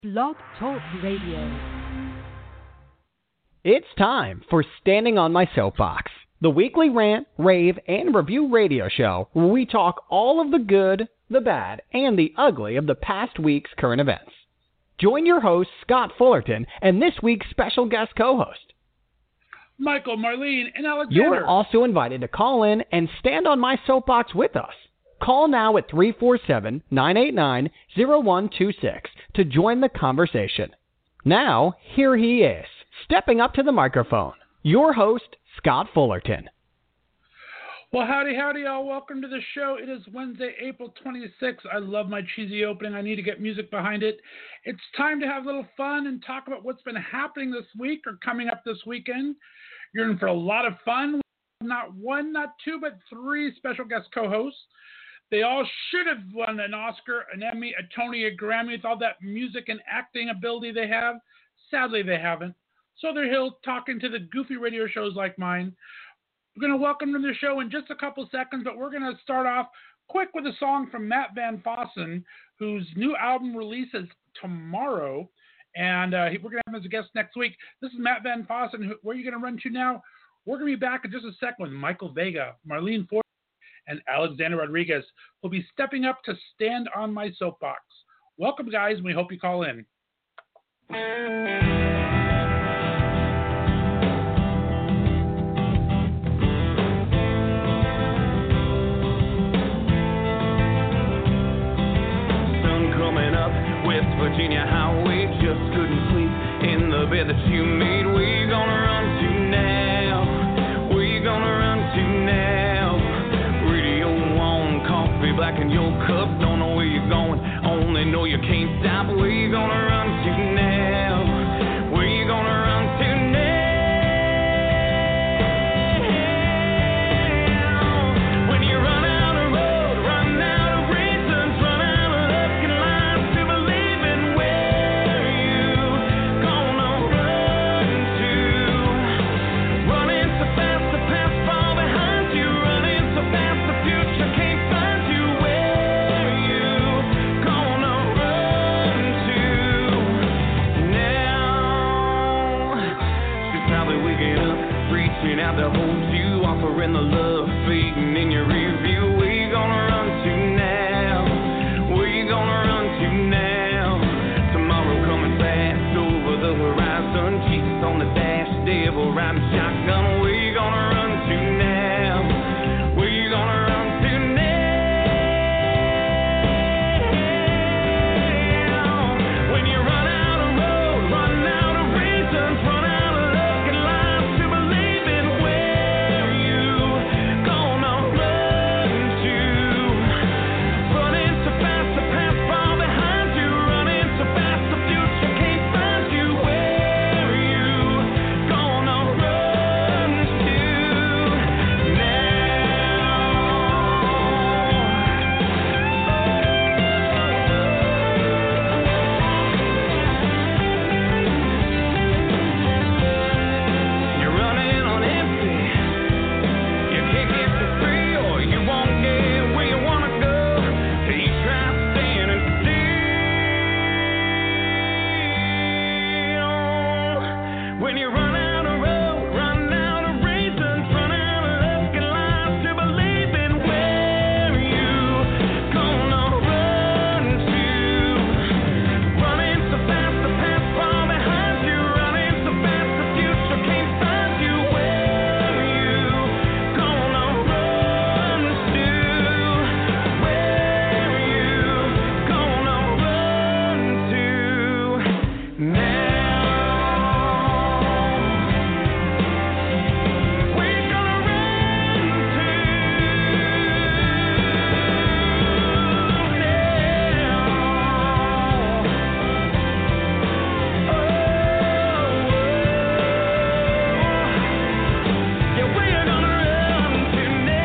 Blog Talk Radio. It's time for Standing on My Soapbox, the weekly rant, rave, and review radio show where we talk all of the good, the bad, and the ugly of the past week's current events. Join your host, Scott Fullerton, and this week's special guest co-host, Michael, Marlene, and Alexander. You're also invited to call in and stand on my soapbox with us. Call now at 347-989-0126 to join the conversation. Now, here he is, stepping up to the microphone, your host, Scott Fullerton. Well, howdy, y'all. Welcome to the show. It is Wednesday, April 26th. I love my cheesy opening. I need to get music behind it. It's time to have a little fun and talk about what's been happening this week or coming up this weekend. You're in for a lot of fun. Not one, not two, but three special guest co-hosts. They all should have won an Oscar, an Emmy, a Tony, a Grammy with all that music and acting ability they have. Sadly, they haven't. So they're here talking to the goofy radio shows like mine. We're going to welcome them to the show in just a couple seconds, but we're going to start off quick with a song from Matt Van Fossen, whose new album releases tomorrow, and we're going to have him as a guest next week. This is Matt Van Fossen. Where are you going to run to now? We're going to be back in just a second with Michael Vega, Marlene Ford, and Alexander Rodriguez will be stepping up to stand on my soapbox. Welcome, guys, and we hope you call in. Sun coming up, West Virginia highway, just couldn't sleep in the bed that you made. Where you gonna run to now? Where you gonna run to now? Black in your cup, don't know where you're going, only know you can't stop. Where you gonna run to now? Where you gonna run to now? When you run out of road, run out of reasons, run out of luck and lines to believe in, where you gonna run to? Running so fast the past fall behind you, running so fast the future can't find you. Reaching out to hold you, offering the love, fading in your rear view. Where you gonna run to now? Where you gonna run to now? Tomorrow coming fast over the horizon. Jesus on the dash, devil riding shotgun. Where you gonna run to now? Where you gonna run to now? When you run out of road, run out of reasons, run out of luck and lies to believe in, where you gonna run to? Running so fast the past fall behind you, running so fast the future can't find you. Where you gonna run to now? You're running on empty. You can't get to free, or you won't get where you wanna go till you try standing still. When you run out of road, run out of reasons, run out of luck and lies to believe in, where you gonna run to? Running so fast the past fall behind you, running so fast the future can't find you. Where you gonna run to? Where you gonna run to now? We're gonna run to yeah, we're gonna run to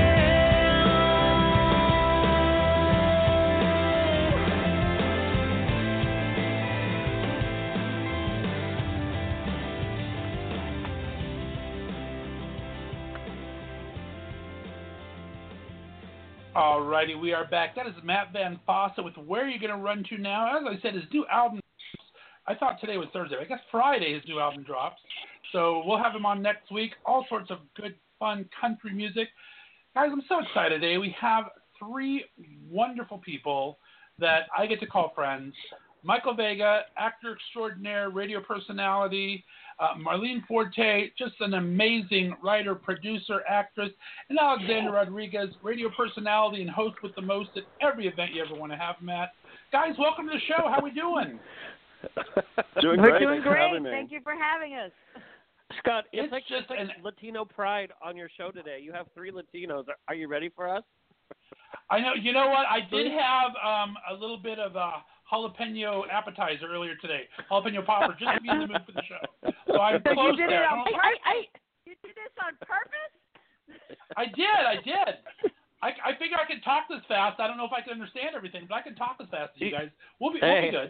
Alrighty, we are back. That is Matt Van Fossen with Where Are You Gonna Run To Now? As I said, his new album I thought today was Thursday. I guess Friday his new album drops. So we'll have him on next week. All sorts of good, fun country music. Guys, I'm so excited today. We have 3 wonderful people that I get to call friends. Michael Vega, actor extraordinaire, radio personality. Marlene Forte, just an amazing writer, producer, actress. And Alexander Rodriguez, radio personality and host with the most at every event you ever want to have, Matt. Guys, welcome to the show. How we doing? Doing We're great. doing Thanks for great. having me. Thank you for having us. Scott, It's it's like just Latino pride on your show today. You have 3 Latinos. Are you ready for us? I know. You know what? I did have a little bit of a jalapeno appetizer earlier today. Jalapeno popper, just to be in the mood for the show. So I'm So close you did there. it on purpose? You did this on purpose? I did. I figure I can talk this fast. I don't know if I can understand everything, but I can talk as fast as you guys. We'll be good.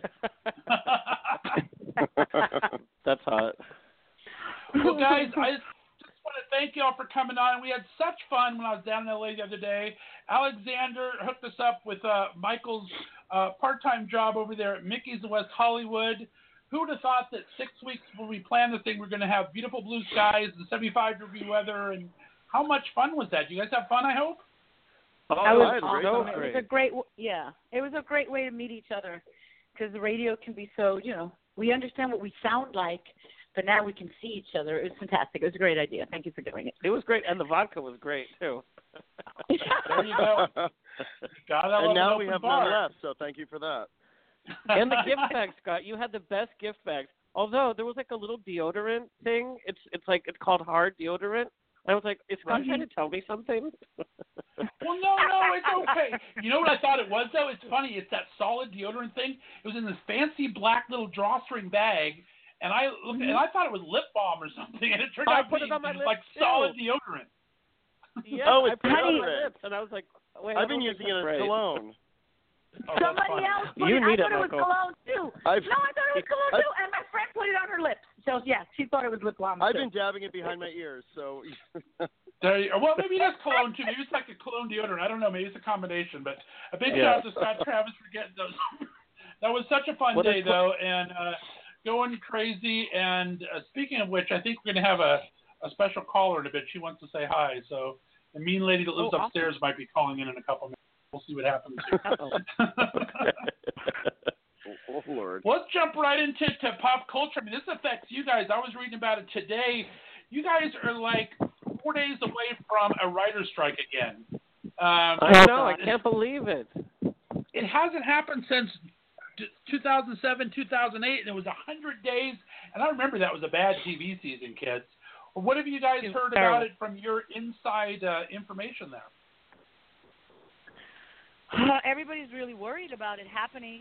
That's hot. Well, guys, I just want to thank you all for coming on. We had such fun when I was down in LA the other day. Alexander hooked us up with Michael's part-time job over there at Mickey's in West Hollywood. Who would have thought that 6 weeks before we planned the thing, we're going to have beautiful blue skies and 75-degree weather, and how much fun was that? You guys have fun, I hope? That I was had a great awesome. time. It was a great, it was a great way to meet each other because the radio can be so, we understand what we sound like, but now we can see each other. It was fantastic. It was a great idea. Thank you for doing it. It was great, and the vodka was great, too. There you go. And now we have none left, so thank you for that. And the gift bag, Scott. You had the best gift bags. Although there was like a little deodorant thing. It's called hard deodorant. I was like, is Scott trying to tell me something? Well, no, it's okay. You know what I thought it was, though? It's funny. It's that solid deodorant thing. It was in this fancy black little drawstring bag, and I looked, and I thought it was lip balm or something, and it turned out put to it be on my lips, like too. solid deodorant. Yeah, Oh, I it's put it on my deodorant. lips, and I was like, wait, I've been using it as cologne. Oh, that's Somebody funny. else put You it. need I it, thought it was Michael. cologne too. I thought it was cologne too, and my friend put it on her lips. So yeah, she thought it was lip balm. I've too. been dabbing it behind my ears, so. Well, maybe that's cologne too. Maybe it's like a cologne deodorant. I don't know. Maybe it's a combination. But a big shout out to Scott Travis for getting those. That was such a fun day, though, and going crazy. And speaking of which, I think we're going to have a special caller in a bit. She wants to say hi. So the mean lady that lives upstairs might be calling in a couple minutes. We'll see what happens. Oh, Lord. Let's jump right into pop culture. I mean, this affects you guys. I was reading about it today. You guys are like 4 days away from a writer's strike again. I know. I can't believe it. It hasn't happened since 2007, 2008, and it was 100 days. And I remember that was a bad TV season, kids. What have you guys heard about it from your inside information there? Everybody's really worried about it happening.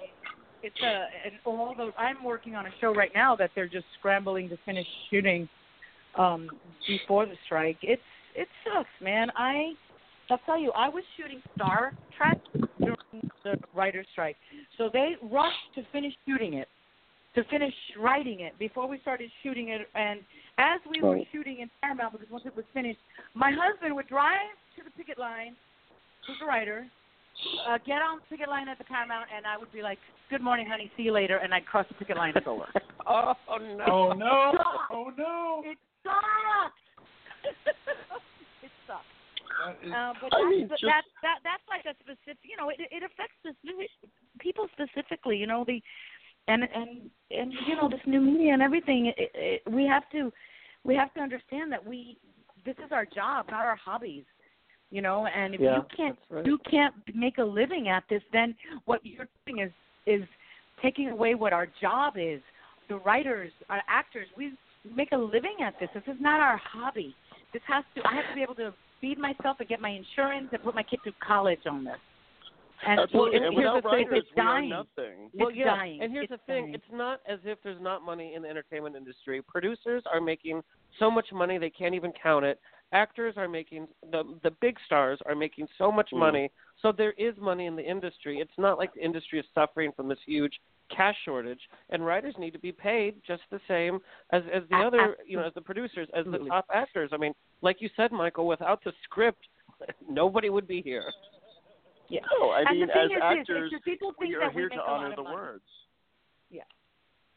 I'm working on a show right now that they're just scrambling to finish shooting before the strike. It sucks, man. I'll tell you, I was shooting Star Trek during the writer's strike, so they rushed to finish shooting it, to finish writing it before we started shooting it. And as we were shooting in Paramount, because once it was finished, my husband would drive to the picket line, who's a writer, get on the picket line at the Paramount, and I would be like, "Good morning, honey. See you later," and I'd cross the picket line. It's over. Oh no! Oh no! Oh no! It sucks. It sucks. But that's like a specific. It affects people specifically. And this new media and everything. We have to understand that this is our job, not our hobbies. And if you can't make a living at this, then what you're doing is taking away what our job is. The writers, our actors, we make a living at this. This is not our hobby. I have to be able to feed myself and get my insurance and put my kid through college on this. And Absolutely. And without writers, it's we are dying. nothing. Well, it's dying. And here's it's the thing. dying. It's not as if there's not money in the entertainment industry. Producers are making so much money they can't even count it. Actors are making, the big stars are making so much money. So there is money in the industry. It's not like the industry is suffering from this huge cash shortage. And writers need to be paid just the same as the other, as the producers, as the top actors. I mean, like you said, Michael, without the script, nobody would be here. Yeah. No, I and mean, the thing as is actors, people think we are that here we to make a honor lot the of money. words. Yeah.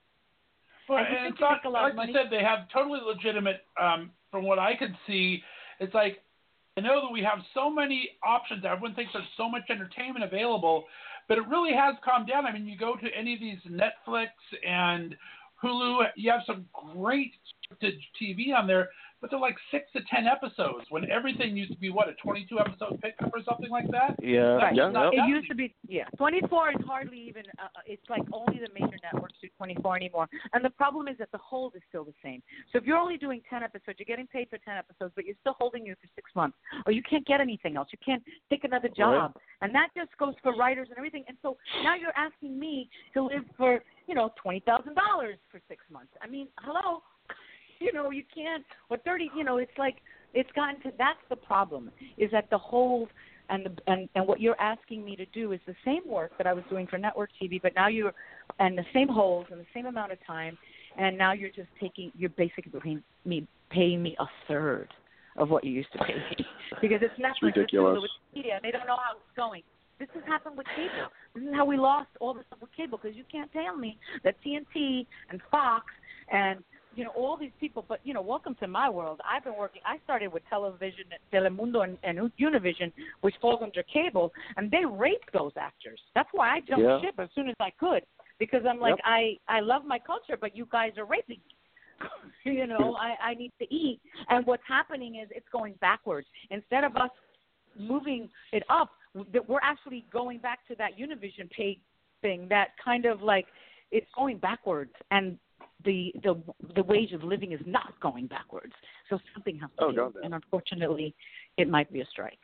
Well, and you and think it's you not, make a lot like of money. you said, they have totally legitimate, from what I could see, it's like, I know that we have so many options. Everyone thinks there's so much entertainment available, but it really has calmed down. I mean, you go to any of these Netflix and Hulu, you have some great scripted TV on there, but they're like 6 to 10 episodes when everything used to be, what, a 22-episode pickup or something like that? Yeah. That's Yeah. not It that used to be, 24 is hardly even, it's like only the major networks do 24 anymore. And the problem is that the hold is still the same. So if you're only doing 10 episodes, you're getting paid for 10 episodes, but you're still holding you for 6 months. Or you can't get anything else. You can't take another job. Right. And that just goes for writers and everything. And so now you're asking me to live for, $20,000 for 6 months. I mean, hello? You can't, or 30, it's like, it's gotten to, that's the problem, is that the hold and what you're asking me to do is the same work that I was doing for network TV, but now and the same holds and the same amount of time, and now you're basically paying me a third of what you used to pay me. Because it's Netflix, it's Hulu, it's media, and they don't know how it's going. This has happened with cable. This is how we lost all this stuff with cable, because you can't tell me that TNT and Fox and all these people, but, welcome to my world. I started with television, Telemundo and Univision, which falls under cable, and they rape those actors. That's why I jumped ship as soon as I could, because I'm like, I love my culture, but you guys are raping me. I need to eat. And what's happening is it's going backwards. Instead of us moving it up, we're actually going back to that Univision pay thing, that kind of like it's going backwards, and the wage of living is not going backwards. So something has to do, and unfortunately, it might be a strike.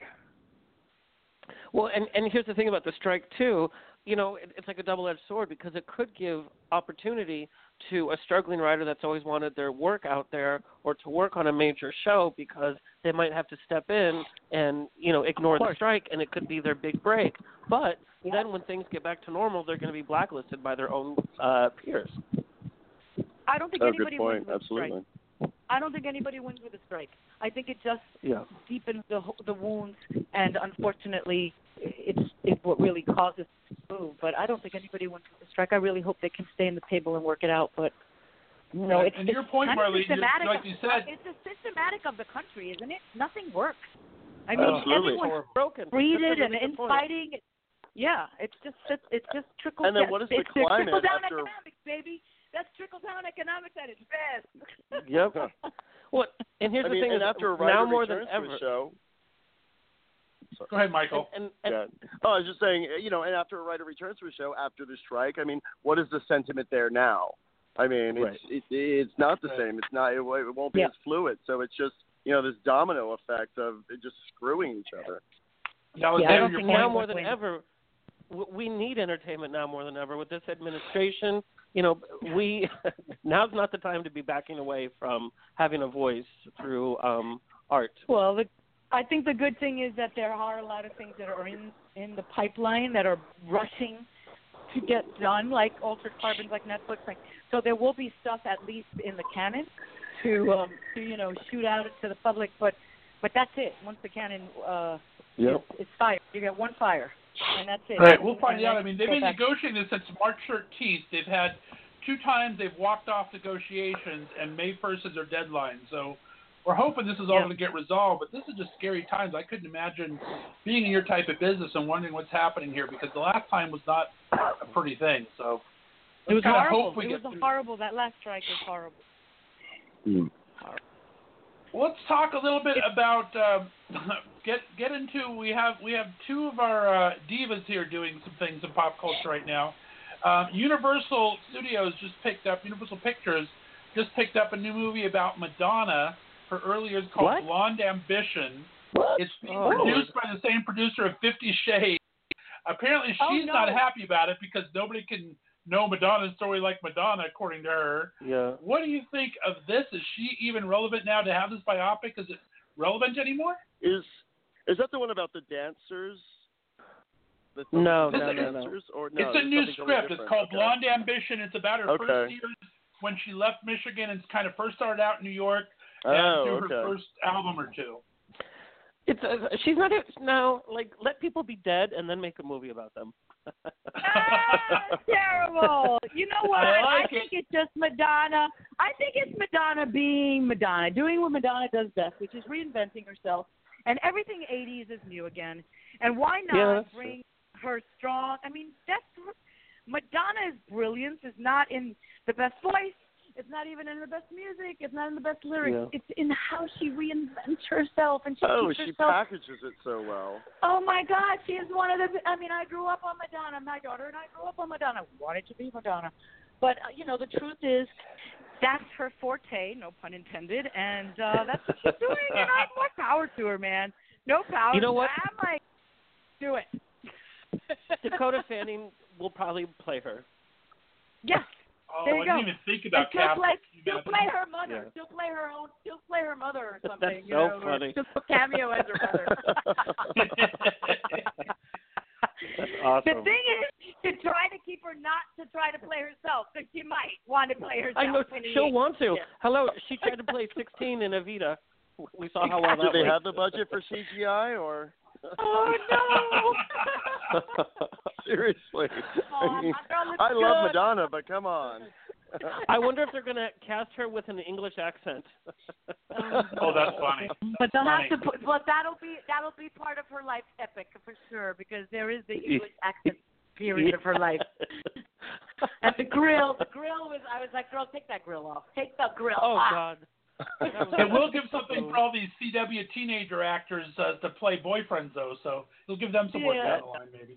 Well, and here's the thing about the strike too. It's like a double-edged sword, because it could give opportunity to a struggling writer that's always wanted their work out there, or to work on a major show, because they might have to step in and ignore the strike, and it could be their big break. But then when things get back to normal, they're going to be blacklisted by their own peers. I don't think anybody wins with Absolutely. a strike. I don't think anybody wins with a strike. I think it just deepens the wounds, and unfortunately, it's what really causes the move. But I don't think anybody wins with a strike. I really hope they can stay in the table and work it out. But it's and your point, Marlene, like you said, it's a systematic of the country, isn't it? Nothing works. I mean, Absolutely. everyone's broken, breeded and infighting. Yeah, it's just trickle. And then what is the climate trickle down after? Economics, baby. That's trickle-down economics at its best. Yep. Well, and here's the thing: and is after a now writer more than returns ever. to a show. Sorry. Go ahead, Michael. I was just saying, and after a writer returns to a show after the strike, I mean, what is the sentiment there now? I mean, it's not the same. It's not. It won't be as fluid. So it's just this domino effect of just screwing each other. I don't think now more than ever. We need entertainment now more than ever with this administration. Now's not the time to be backing away from having a voice through art. Well, I think the good thing is that there are a lot of things that are in the pipeline that are rushing to get done, like Altered Carbons, like Netflix. So there will be stuff at least in the canon to shoot out to the public. But that's it. Once the canon is fired, you get one fire. And that's it. All right, we'll find out. I mean, they've been negotiating this since March 13th. They've had 2 times they've walked off negotiations, and May 1st is their deadline. So we're hoping this is all going to get resolved, but this is just scary times. I couldn't imagine being in your type of business and wondering what's happening here, because the last time was not a pretty thing. So it was horrible. Horrible. That last strike was horrible. Let's talk a little bit about get into. We have 2 of our divas here doing some things in pop culture right now. Universal Pictures just picked up a new movie about Madonna. Her early years called Blonde Ambition. It's being produced by the same producer of 50 Shades. Apparently, she's not happy about it because nobody can know Madonna's story like Madonna, according to her. Yeah. What do you think of this? Is she even relevant now to have this biopic? Is it relevant anymore? Is that the one about the dancers? No. Or no, it's a new script. It's called Blonde Ambition. It's about her first years when she left Michigan and kind of first started out in New York and through her first album or 2. It's she's not now. Like, let people be dead and then make a movie about them. Terrible. You know what? I like think it's just Madonna. I think it's Madonna being Madonna, doing what Madonna does best, which is reinventing herself. And everything 80s is new again. And why not bring her strong? I mean, Madonna's brilliance is not in the best voice. It's not even in the best music. It's not in the best lyrics. Yeah. It's in how she reinvents herself and she keeps she herself. packages it so well. Oh my God, she is one of the. I mean, I grew up on Madonna. My daughter and I grew up on Madonna. Wanted to be Madonna, but the truth is, that's her forte. No pun intended. And that's what she's doing. And I have more power to her, man. No power. You know what? I'm like, do it. Dakota Fanning will probably play her. Yes. Oh, There you I go. didn't even think about She'll Castle. play her mother. Yeah. She'll play her own. She'll play her mother or something. That's you know, so funny. She'll cameo as her mother. That's awesome. The thing is to try to keep her not to try to play herself, because she might want to play herself. I know she'll want to. Yeah. Hello, she tried to play 16 in Evita. We saw how well that Do they went. have the budget for CGI or? Oh no! Seriously. Oh, my girl looks I love good. Madonna, but come on. I wonder if they're going to cast her with an English accent. Oh, that's funny. But they'll Funny. have to put. But that'll be part of her life epic for sure, because there is the English accent period of her life. And the grill was. I was like, girl, take that grill off. Take the grill Oh, off. God. It will give something for all these CW teenager actors to play boyfriends, though, so it'll give them some work down the line, maybe.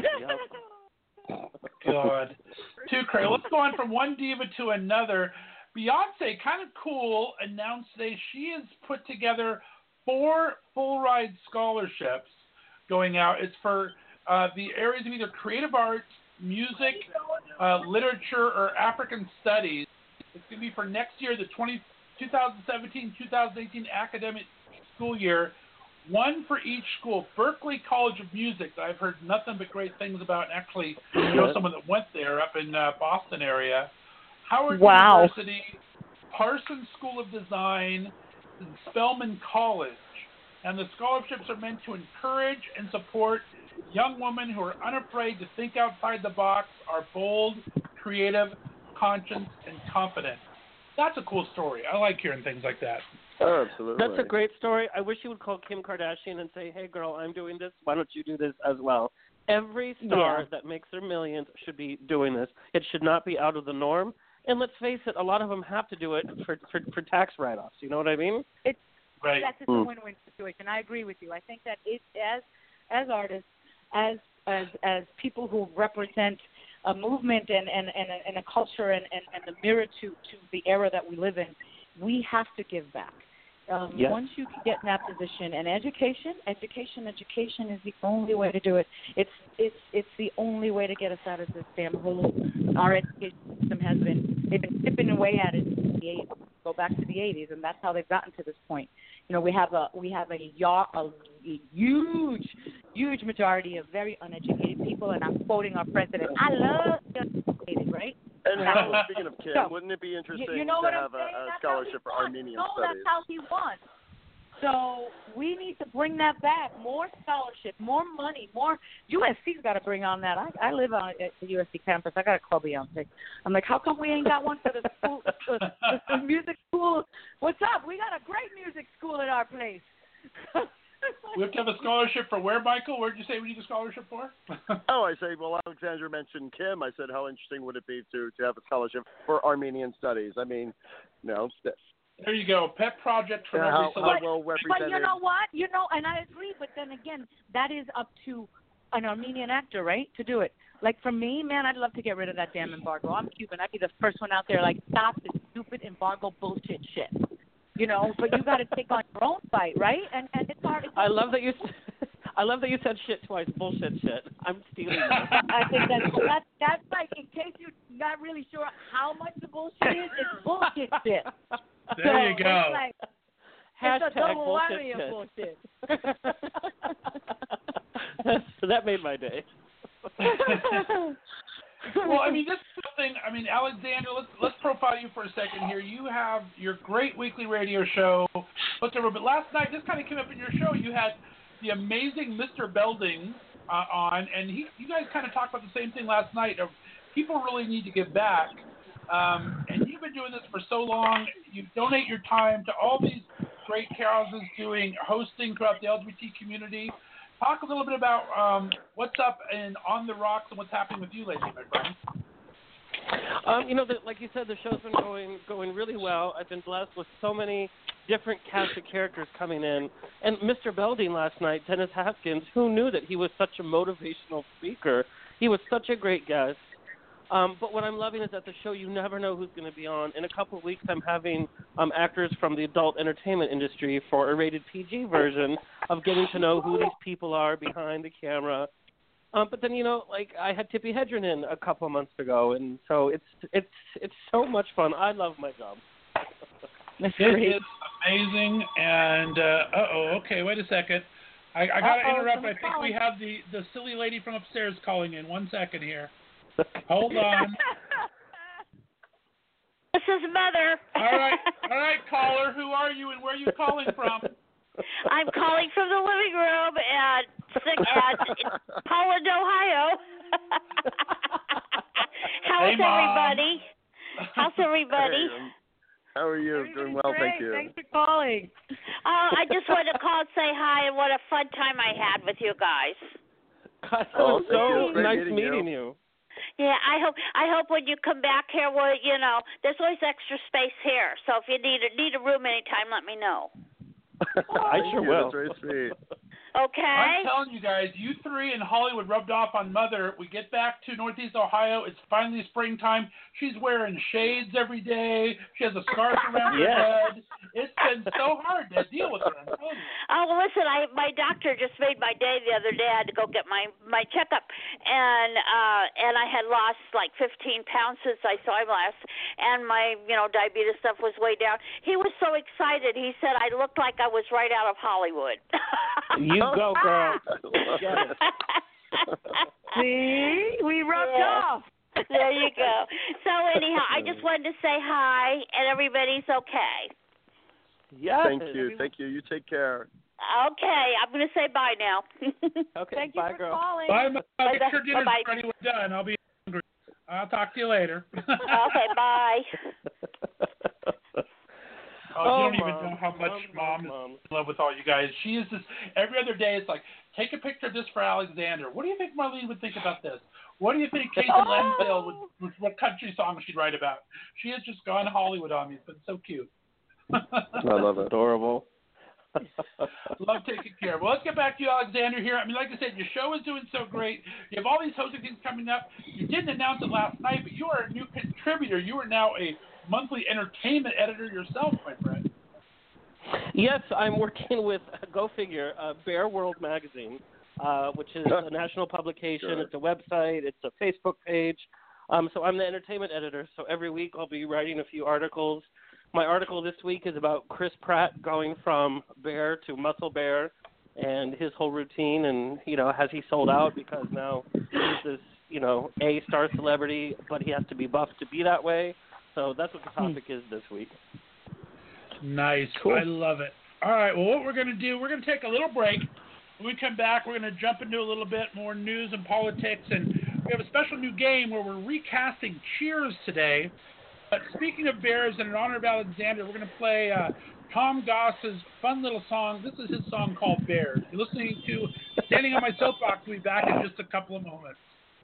God. Too crazy. Let's go on from one diva to another. Beyonce, kind of cool, announced today she has put together 4 full-ride scholarships going out. It's for the areas of either creative arts, music, literature, or African studies. It's going to be for next year, the 2017-2018 academic school year. One for each school. Berklee College of Music, that I've heard nothing but great things about, and actually know someone that went there up in Boston area. Howard University, Parsons School of Design, and Spelman College. And the scholarships are meant to encourage and support young women who are unafraid to think outside the box, are bold, creative, conscious, and confident. That's a cool story. I like hearing things like that. Oh, absolutely. That's a great story. I wish you would call Kim Kardashian and say, hey, girl, I'm doing this. Why don't you do this as well? Every star that makes their millions should be doing this. It should not be out of the norm. And let's face it, a lot of them have to do it for tax write-offs. You know what I mean? Right. That's just a win-win situation. I agree with you. I think that it, as artists, as people who represent a movement and a culture and the mirror to the era that we live in, we have to give back. Yes. Once you get in that position, and education is the only way to do it. It's the only way to get us out of this damn hole. Our education system they've been chipping away at it since the 80s. Go back to the 80s, and that's how they've gotten to this point. You know, we have a huge majority of very uneducated people, and I'm quoting our president. I love the uneducated, right? And speaking of Kim, wouldn't it be interesting you know to what have I'm saying? a That's scholarship for how he won. Armenian No, studies? that's how he won. So we need to bring that back. More scholarship, more money, more. USC's got to bring on that. I live on at the USC campus. I got a club Beyonce. I'm like, how come we ain't got one for the school, the music school? What's up? We got a great music school at our place. We have to have a scholarship for where, Michael? Where did you say we need a scholarship for? Oh, I say, well, Alexandra mentioned Kim. I said, how interesting would it be to have a scholarship for Armenian studies? I mean, There you go. Pet project for every how celebrity. well represented. But you know what? And I agree. But then again, that is up to an Armenian actor, right, to do it. Like for me, man, I'd love to get rid of that damn embargo. I'm Cuban. I'd be the first one out there like, stop this stupid embargo bullshit shit. You know, but you got to take on your own fight, right? And it's hard. I love that you said shit twice. Bullshit shit. I'm stealing that. I think that's like, in case you're not really sure how much the bullshit is, it's bullshit shit. There you go. It's like, Hashtag it's a double bullshit whammy of shit. bullshit. That made my day. Well, I mean, this is something. I mean, Alexander, let's profile you for a second here. You have your great weekly radio show, whatever. But last night, this kind of came up in your show. You had the amazing Mr. Belding on, and you guys kind of talked about the same thing last night. Of people really need to give back, and you've been doing this for so long. You donate your time to all these great causes, hosting throughout the LGBT community. Talk a little bit about what's up in On the Rocks and what's happening with you lately, my friend. Like you said, the show's been going really well. I've been blessed with so many different cast of characters coming in. And Mr. Belding last night, Dennis Haskins, who knew that he was such a motivational speaker? He was such a great guest. But what I'm loving is that the show, you never know who's going to be on. In a couple of weeks, I'm having actors from the adult entertainment industry for a rated PG version of getting to know who these people are behind the camera. But then, I had Tippi Hedren in a couple of months ago, and so it's so much fun. I love my job. It is amazing, and okay, wait a second. I got to interrupt. I think we have the silly lady from upstairs calling in. 1 second here. Hold on. This is Mother. All right, caller. Who are you and where are you calling from? I'm calling from the living room at Poland, Ohio. How's everybody? How's everybody? Hey, how are you? Doing well, great. thank you. Thanks for calling. I just wanted to call and say hi and what a fun time I had with you guys. God, that was so nice meeting you. Yeah, I hope when you come back here, well, there's always extra space here. So if you need a room anytime, let me know. I sure will. That's very sweet. Okay. I'm telling you guys, you three in Hollywood rubbed off on Mother. We get back to Northeast Ohio. It's finally springtime. She's wearing shades every day. She has a scarf around her head. It's been so hard to deal with her. I'm telling you. Oh, well, listen, my doctor just made my day the other day. I had to go get my checkup, and I had lost like 15 pounds since I saw him last, and my diabetes stuff was way down. He was so excited. He said I looked like I was right out of Hollywood. You go, girl. See? We rubbed off. There you go. So anyhow, I just wanted to say hi, and everybody's okay. Yes. Thank you. You take care. Okay, I'm going to say bye now. Okay, Thank bye, you for girl. calling. Bye, Mom. Make sure dinner's Bye-bye. ready when we're done. I'll be hungry. I'll talk to you later. Okay, bye. You don't even know how much Mom is in love with all you guys. She is just, every other day it's like, take a picture of this for Alexander. What do you think Marlene would think about this? What do you think Kate Lansdale would what country song she'd write about? She has just gone Hollywood on me. It's been so cute. I love it. Adorable. Love taking care of. Well, let's get back to you, Alexander, here. I mean, like I said, your show is doing so great. You have all these hosting things coming up. You didn't announce it last night, but you are a new contributor. You are now a monthly entertainment editor yourself, my friend. Yes, I'm working with, go figure, Bear World Magazine, which is a national publication. Sure. It's a website. It's a Facebook page. So I'm the entertainment editor. So every week I'll be writing a few articles. My article this week is about Chris Pratt going from Bear to Muscle Bear and his whole routine and, has he sold out because now he's this, A-star celebrity, but he has to be buffed to be that way. So that's what the topic is this week. Nice. Cool. I love it. All right. Well, what we're going to do, we're going to take a little break. When we come back, we're going to jump into a little bit more news and politics. And we have a special new game where we're recasting Cheers today. But speaking of bears, and in honor of Alexander, we're going to play Tom Goss's fun little song. This is his song called Bears. You're listening to Standing on My Soapbox. We'll be back in just a couple of moments.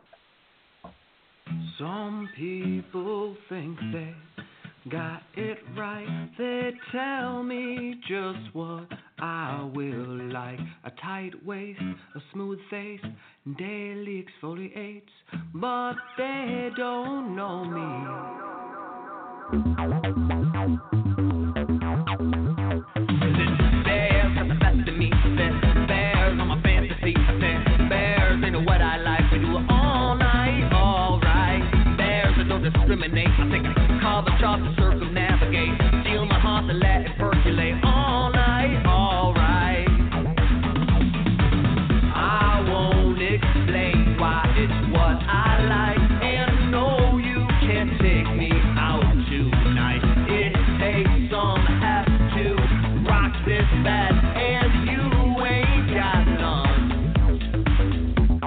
Some people think they got it right. They tell me just what I will like. A tight waist, a smooth face, daily exfoliates. But they don't know me. Bears got the best of me. Bears on my fantasy. Bears ain't what I like. We do it all night, alright. Bears that don't discriminate. I think carve a chart to circumnavigate. Steal my heart and let it percolate all night, alright. I won't explain why it's what I like. And no, you can't take me out tonight. It takes some have to rock this bad, and you ain't got none.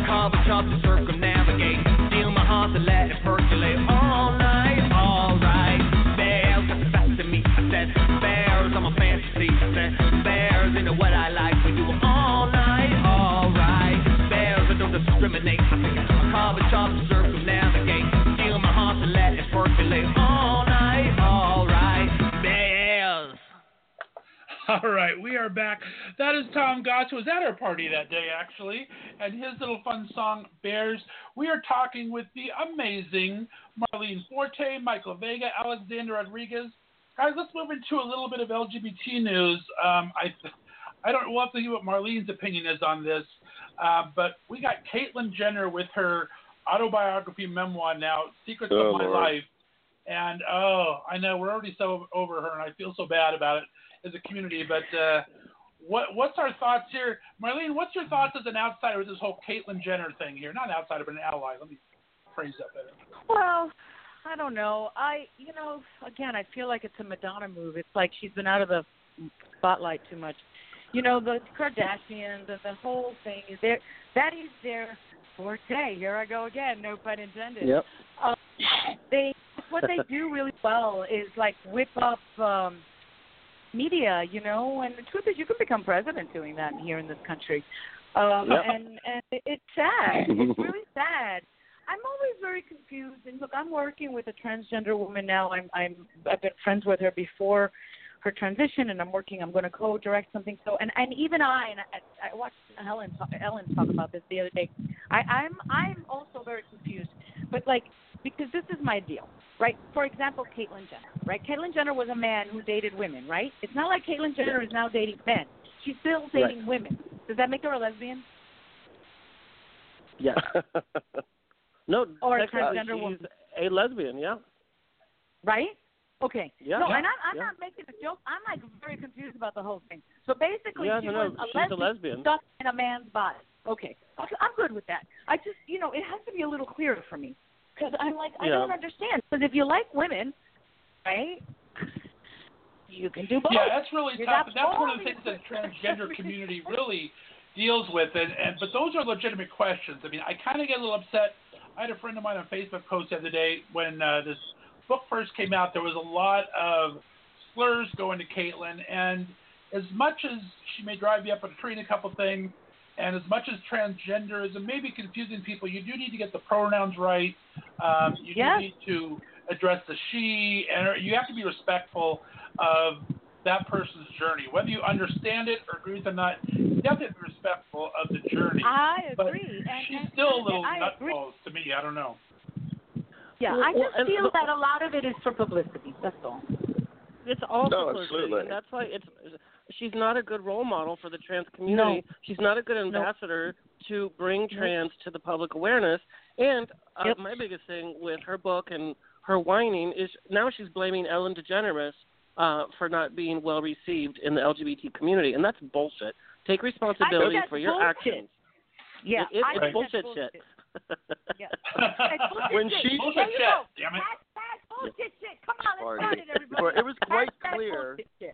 carve a chop to circumnavigate. Steal my heart to let it percolate all night, alright. Bears, that's to me. I said, bears, I'm a fantasy. I said, bears into what I like. We do it all night, alright. Bears, I don't discriminate. I think I carve a chop to circumnavigate. Steal my heart to let it percolate all night, alright. Bears. All right, we are back. That is Tom Gotch, who was at our party that day, actually, and his little fun song, Bears. We are talking with the amazing Marlene Forte, Michael Vega, Alexander Rodriguez. Guys, let's move into a little bit of LGBT news. We'll have to see what Marlene's opinion is on this, but we got Caitlyn Jenner with her autobiography memoir now, Secrets of My Life. And, I know, we're already so over her, and I feel so bad about it as a community, but what's our thoughts here? Marlene, what's your thoughts as an outsider with this whole Caitlyn Jenner thing here? Not an outsider, but an ally. Let me phrase that better. Well, I don't know. Again, I feel like it's a Madonna move. It's like she's been out of the spotlight too much. The Kardashians, the whole thing is there. That is their forte. Here I go again. No pun intended. Yep. What they do really well is like whip up media, and the truth is you can become president doing that here in this country. And it's sad. It's really sad. I'm always very confused. And look, I'm working with a transgender woman now. I've been friends with her before her transition, and I'm going to co-direct something. So, and even I watched Ellen talk about this the other day. I'm also very confused, but because this is my deal, right? For example, Caitlyn Jenner, right? Caitlyn Jenner was a man who dated women, right? It's not like Caitlyn Jenner is now dating men. She's still dating women. Does that make her a lesbian? Yes. No, or a transgender she's woman. A lesbian, yeah. Right? Okay. Yeah. No, and I'm not making a joke. I'm very confused about the whole thing. So basically, she's a lesbian stuck in a man's body. Okay, I'm good with that. I just, it has to be a little clearer for me because I'm like, I don't understand. Because if you like women, right, you can do both. Yeah, that's really tough. And that's one of the things that the transgender community really deals with. But those are legitimate questions. I mean, I kind of get a little upset. I had a friend of mine on Facebook post the other day when this book first came out. There was a lot of slurs going to Caitlyn, and as much as she may drive you up a tree in a couple things, and as much as transgenderism may be confusing people, you do need to get the pronouns right. You do need to address the she, and you have to be respectful of that person's journey. Whether you understand it or agree with it or not, you have to be respectful of the journey. I agree. But she's still a little nutballs to me. I don't know. Yeah, I just feel that a lot of it is for publicity. That's all. It's all publicity, absolutely. and that's why she's not a good role model for the trans community. No. She's not a good ambassador to bring trans to the public awareness. And my biggest thing with her book and her whining is now she's blaming Ellen DeGeneres for not being well received in the LGBT community, and that's bullshit. Take responsibility for your actions. Yeah, it's bullshit shit. Yeah. When she bullshit shit, damn it. That's bullshit shit. Come on, let's start it, everybody. Well, it was quite clear.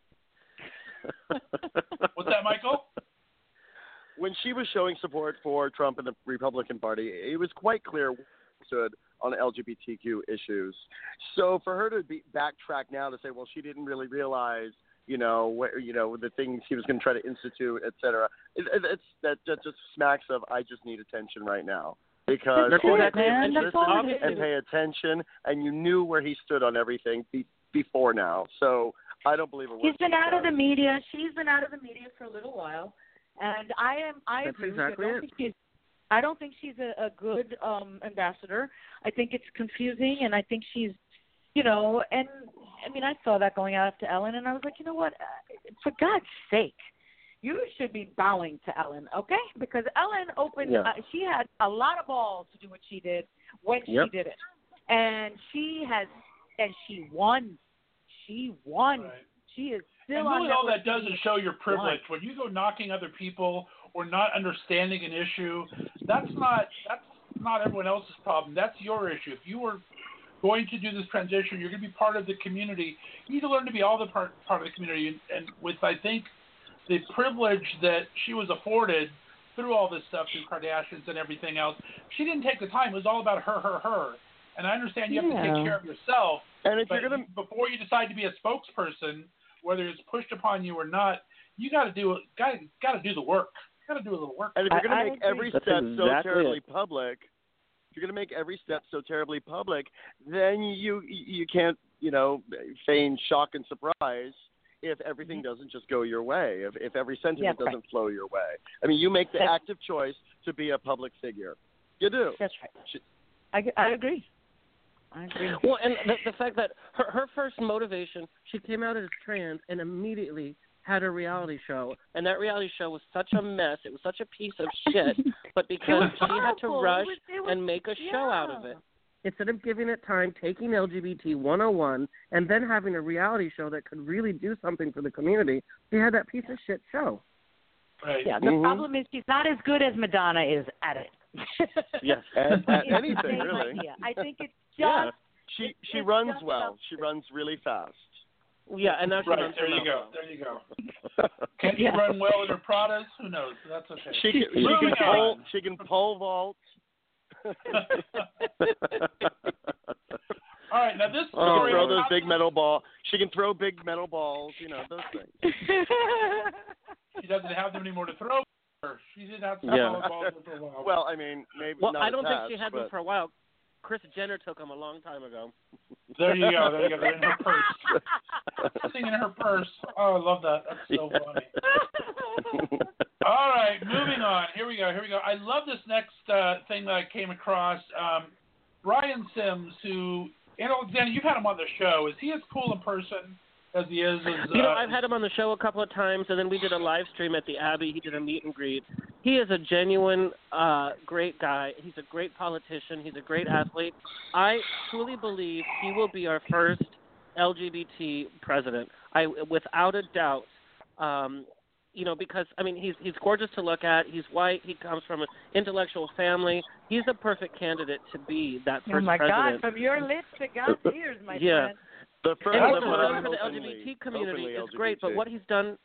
What's that, Michael? When she was showing support for Trump and the Republican Party, it was quite clear where she stood on LGBTQ issues. So for her to backtrack now to say, well, she didn't really realize, the things he was going to try to institute, et cetera, that just smacks of I just need attention right now. Because and pay attention, and you knew where he stood on everything before now. So I don't believe it. He's been out of the media. She's been out of the media for a little while, and I agree with you. I don't think she's a good ambassador. I think it's confusing, and I think she's, and I mean, I saw that going out to Ellen, and I was like, you know what? For God's sake, you should be bowing to Ellen, okay? Because Ellen opened, she had a lot of balls to do what she did when she did it. And she won. She won. Right. She is still and really all that does is show your privilege. When you go knocking other people or not understanding an issue, that's not everyone else's problem. That's your issue. If you were going to do this transition, you're going to be part of the community. You need to learn to be all the part of the community. And with, I think, the privilege that she was afforded through all this stuff through Kardashians and everything else. She didn't take the time. It was all about her. And I understand you have to take care of yourself. And if you're before you decide to be a spokesperson, whether it's pushed upon you or not, you got to do the work. You got to do a little work. And if you're going to make every step so terribly public, then you can't, feign shock and surprise if everything doesn't just go your way, if every sentiment doesn't flow your way. I mean, you make the active choice to be a public figure. You do. That's right. I agree. Well, and the fact that her first motivation, she came out as trans and immediately had a reality show, and that reality show was such a mess. It was such a piece of shit, but because she had to rush and make a show out of it, instead of giving it time, taking LGBT 101, and then having a reality show that could really do something for the community, she had that piece of shit show. Right. Yeah, the problem is she's not as good as Madonna is at it. Yes, at anything, really. Idea. I think it's just... She runs well. She runs really fast. Yeah, and now she runs There you go. Can she run well in her Pradas? Who knows? That's okay. She can pole vault. All right, now this story. She can throw those big metal balls. She can throw big metal balls. Those things. She doesn't have them anymore to throw. She did have some balls for a while. Well, I mean, maybe. Well, not I don't think attached, she had them for a while. Kris Jenner took them a long time ago. There you go. They're in her purse. Sitting in her purse. Oh, I love that. That's so funny. All right, moving on. Here we go. I love this next thing that I came across. Brian Sims, who, Alexander, you've had him on the show. Is he as cool in person as he is? I've had him on the show a couple of times, and then we did a live stream at the Abbey. He did a meet and greet. He is a genuine, great guy. He's a great politician. He's a great athlete. I truly believe he will be our first LGBT president. Without a doubt. Because he's gorgeous to look at. He's white. He comes from an intellectual family. He's the perfect candidate to be that first president. Oh my God! From your lips to God's ears, my friend. The first and what he's done for the LGBT community is great, but what he's done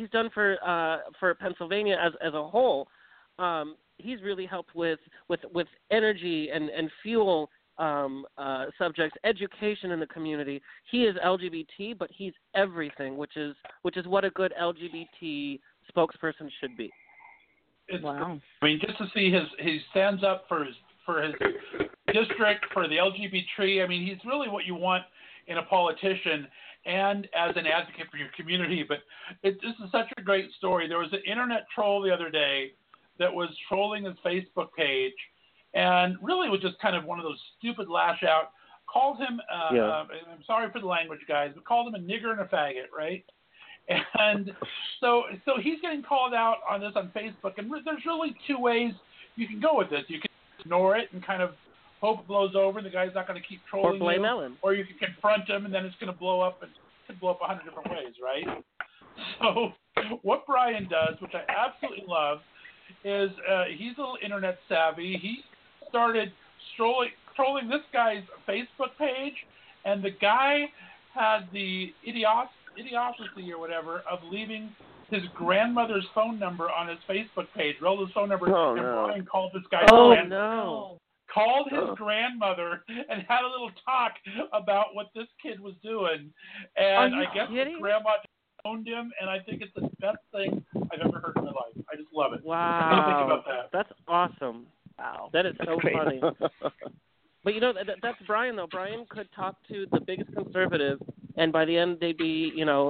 for Pennsylvania as a whole, he's really helped with energy and fuel subjects, education in the community. He is LGBT, but he's everything, which is what a good LGBT spokesperson should be. Wow. I mean, just to see he stands up for his district, for the LGBT. I mean, he's really what you want in a politician and as an advocate for your community. But this is such a great story. There was an internet troll the other day that was trolling his Facebook page, and really was just kind of one of those stupid lash out. Called him, I'm sorry for the language, guys, but called him a nigger and a faggot, right? And so he's getting called out on this on Facebook, and there's really two ways you can go with this. You can ignore it and kind of hope it blows over and the guy's not going to keep trolling or blame you. Ellen. Or you can confront him and then it's going to blow up, and it could blow up 100 different ways, right? So what Brian does, which I absolutely love, is he's a little internet savvy. He started trolling this guy's Facebook page, and the guy had the idiocy or whatever of leaving his grandmother's phone number on his Facebook page, relative's phone number, and Brian called this guy's grandmother. Called his grandmother and had a little talk about what this kid was doing. And I guess his grandma owned him, and I think it's the best thing I've ever heard in my life. I just love it. Wow. What do you think about that? That's awesome. Wow. That is so funny. But that's Brian, though. Brian could talk to the biggest conservative, and by the end they'd be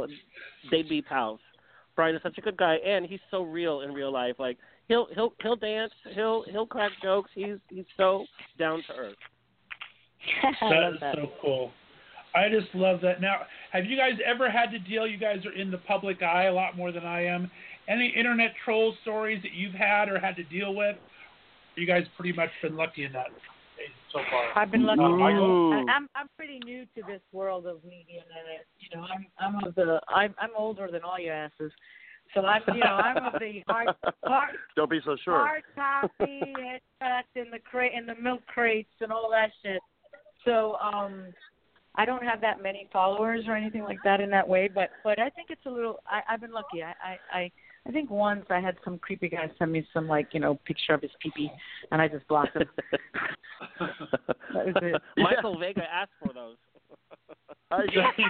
pals. Brian is such a good guy, and he's so real in real life. Like he'll dance, he'll crack jokes. He's so down to earth. That is so cool. I just love that. Now, have you guys ever had to deal? You guys are in the public eye a lot more than I am. Any internet troll stories that you've had or had to deal with? You guys pretty much been lucky in that so far. I've been lucky. Michael? I'm pretty new to this world of media, and I'm older than all your asses. So I'm of the hard Don't be so sure. Hard copy, headshots in the milk crates and all that shit. So I don't have that many followers or anything like that in that way, but I think it's a little. I've been lucky. I think once I had some creepy guy send me some picture of his pee-pee, and I just blocked him. That was it. Michael Vega asked for those. I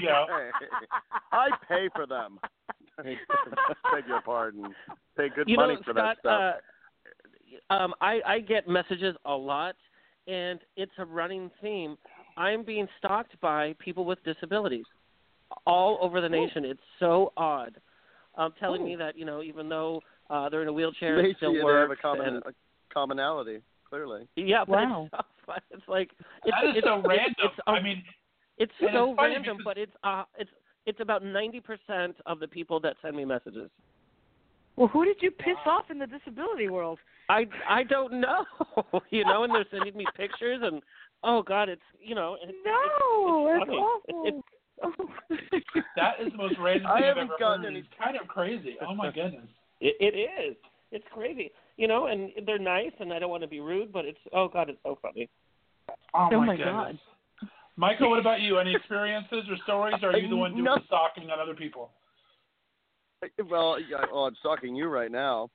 pay for them. Beg your pardon. Pay good money for Scott, that stuff. I get messages a lot, and it's a running theme. I'm being stalked by people with disabilities all over the nation. It's so odd. Telling me that, even though they're in a wheelchair, it still works. They have a commonality, clearly. Yeah, but it's like that is so random. It's so random, but it's about 90% of the people that send me messages. Well, who did you piss off in the disability world? I don't know, and they're sending me pictures, and oh God, it's it's awful. That is the most random thing I've ever heard. It's kind of crazy. Oh my goodness. It is. It's crazy. And they're nice, and I don't want to be rude, but it's oh God, it's so funny. Oh my God. Michael, what about you? Any experiences or stories? Or are you the one doing the stalking on other people? Well, I'm stalking you right now.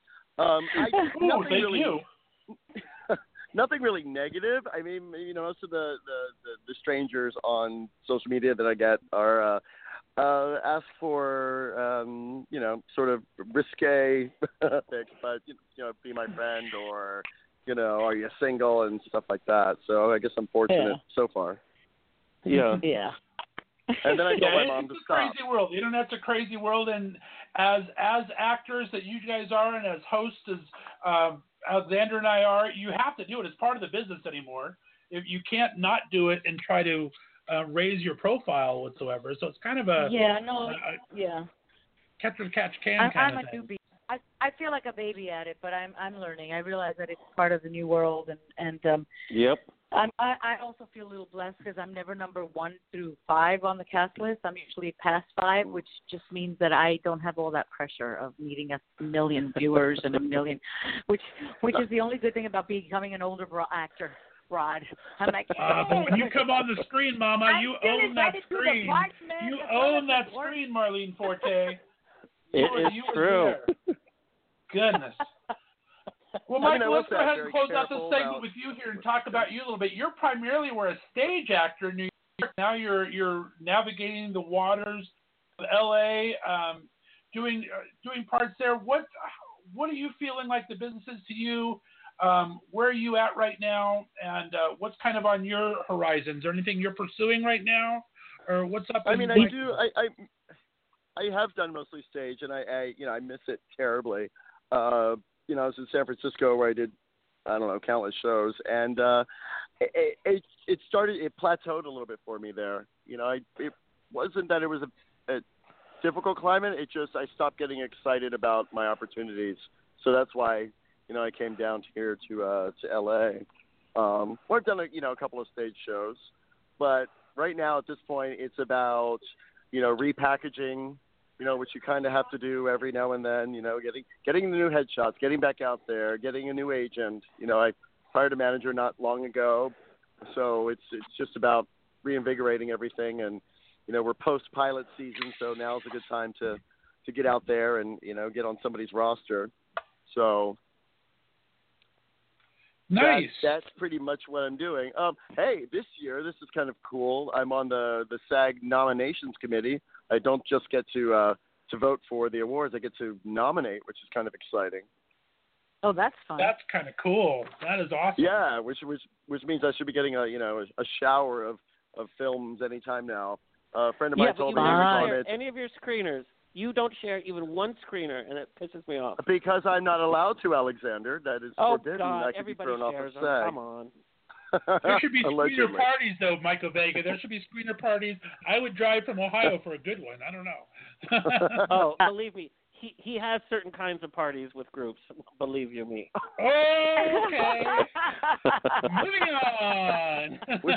Nothing really negative. I mean, most of the strangers on social media that I get are ask for sort of risque pics, but be my friend, or are you single and stuff like that. So I guess I'm fortunate so far. Yeah. And then I told my mom to stop. It's a crazy world. That's a crazy world, and as actors that you guys are, and as hosts as Alexander and I are, you have to do it. It's part of the business anymore. If you can't not do it and try to raise your profile whatsoever. So it's kind of a catch or catch can kind of thing. I'm a newbie. I feel like a baby at it, but I'm learning. I realize that it's part of the new world, and Yep. I also feel a little blessed because I'm never number 1 through 5 on the cast list. I'm usually past 5, which just means that I don't have all that pressure of needing a million viewers and a million, which is the only good thing about becoming an older actor, Rod. I'm like, but when you come on the screen, Mama, you own that screen. You own that screen, Marlene Forte. It is true. Goodness. Well, Michael, let's go ahead and close out this segment with you here and talk about you a little bit. You're primarily a stage actor in New York. Now you're navigating the waters of L.A., doing parts there. What are you feeling like the business is to you? Where are you at right now? And what's kind of on your horizons? Or anything you're pursuing right now? Or what's up? I have done mostly stage, and I miss it terribly. I was in San Francisco where I did, countless shows, and it plateaued a little bit for me there. It wasn't that it was a difficult climate. It just I stopped getting excited about my opportunities. So that's why I came down here to LA. I've done a couple of stage shows, but right now at this point it's about repackaging. Which you kind of have to do every now and then, getting the new headshots, getting back out there, getting a new agent. I hired a manager not long ago, so it's just about reinvigorating everything. And, we're post-pilot season, so now's a good time to get out there and, get on somebody's roster. So nice. That's pretty much what I'm doing. Hey, this year, this is kind of cool. I'm on the SAG nominations committee. I don't just get to vote for the awards. I get to nominate, which is kind of exciting. Oh, that's fun. That's kind of cool. That is awesome. Yeah, which means I should be getting a shower of films anytime now. A friend of mine told me on it. Any of your screeners, you don't share even one screener, and it pisses me off. Because I'm not allowed to, Alexander. That is forbidden. God, I could be thrown off of SAG. Come on. There should be screener parties, though, Michael Vega. There should be screener parties. I would drive from Ohio for a good one. I don't know. Oh, believe me, he has certain kinds of parties with groups. Believe you me. Oh, okay. Moving on.